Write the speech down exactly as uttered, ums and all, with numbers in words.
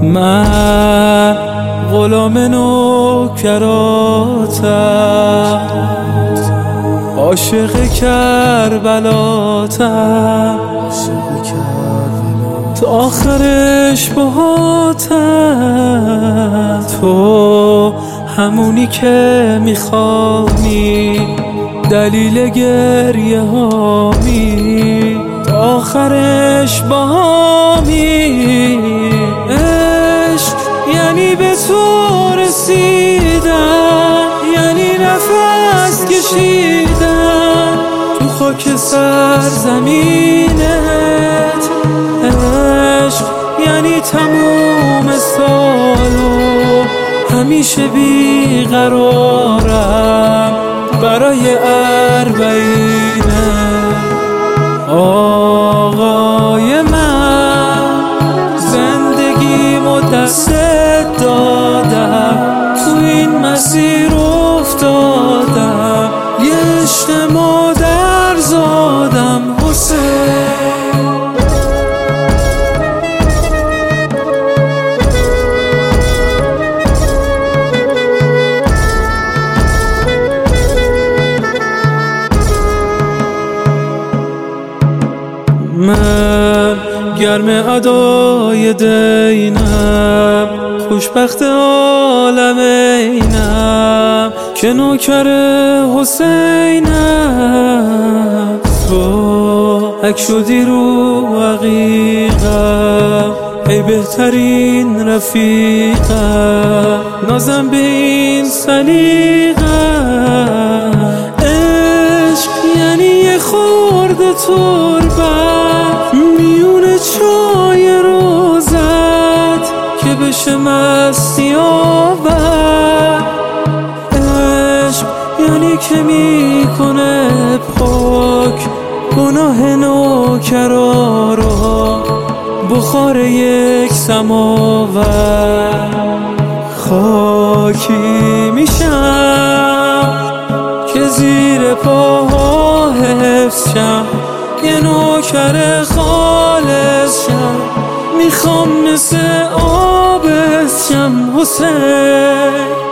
من غلام نوکراتم، عاشق کربلاتم، تا آخرش باهاتم. تو همونی که میخوانی، دلیل گریه هامی، تا آخرش باهامی. عشق یعنی به تو رسیدن، یعنی نفس کشیدن تو خاک سرزمینت. عشق یعنی تموم سالو همیشه بیقرارم برای اربعینه. آقای من زندگیمو دستت دادم، تو این مسیر افتادم، یه عشق مادر زادم حسین. من گرم ادای دینم، خوشبخت عالم اینم که نوکر حسینم. تو اک شدی رو عقیقم، ای بهترین رفیقم، نازم به این سلیقم. عشق یعنی یه خورده تربت میون چای روزت که بشه مستی آور. عشق یعنی که میکنه پاک گناه نوکرا رو، بخار یک سماور. خاکی میشم که زیر پاها حفظ شم، یه نوکر خالص شم، میخوام مثل آب شم حسین.